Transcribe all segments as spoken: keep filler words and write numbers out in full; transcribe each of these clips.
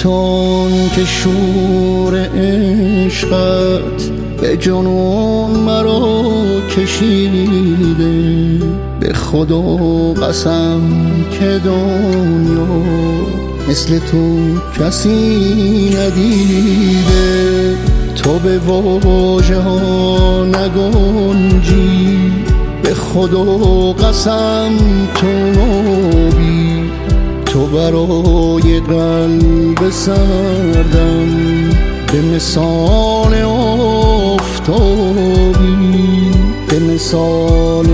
تون که شور عشقت به جنون مرا کشیده، به خدا قسم که دنیا مثل تو کسی ندیده. تو به واژه ها نگنجی، به خدا قسم تو نبی. تو برای قلب سردم به مثال آفتابی، به مثال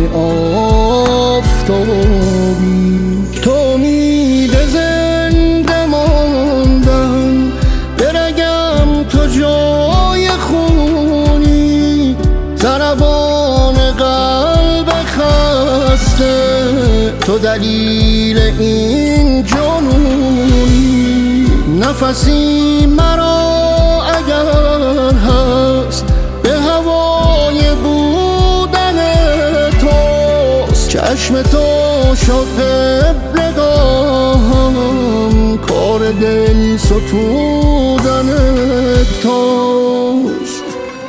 آفتابی. تو امید زنده ماندن برگم، تو جای خونی، ضربان قلب خسته، تو دلیل این جنونی. نفسی مرا اگر هست به هوای بودن توست، چشم تو شد قبلگاهم، کار دل ستودن توست.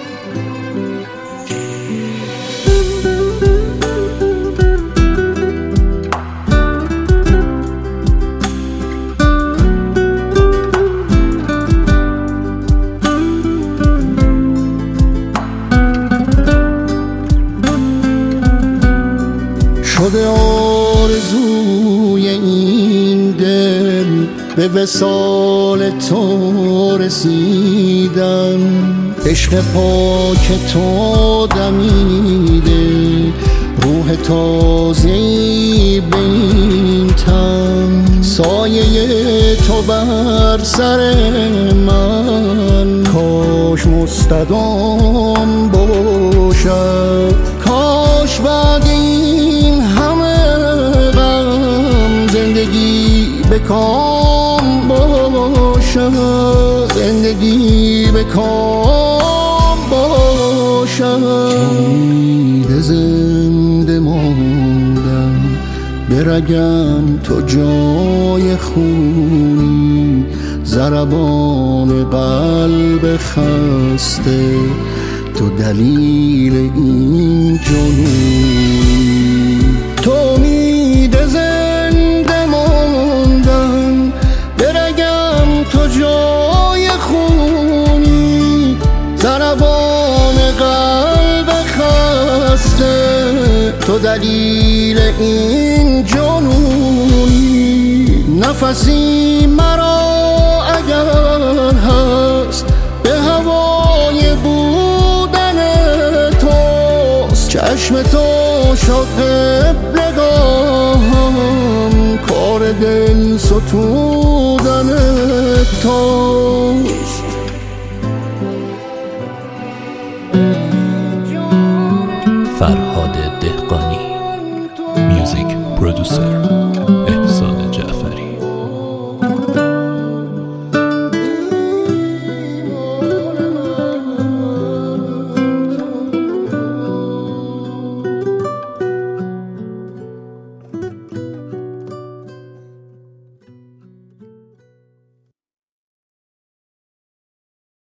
شده آرزوی این دل به وصال تو رسیدن، عشق پاک تو دمیده، روح تازه‌ای به این تن. سایه تو بر سر من کاش مستدام باشد، کاش بعد این همه غم زندگی به کام باشد، زندگی به کام باشد. امید زنده ماندن برگم، تو جای خونی، ضربان قلب خسته، تو دلیل این جنون. تو امید زنده ماندن برگم، تو جای خونی، ضربان قلب خسته، تو دلیل این جنونی. نفسی مرا اگر هست به هوای بودن توست، چشم تو شد قبلگاهم، کار دل ستودن توست. فرهاد دهقانی، میوزیک پرودوسر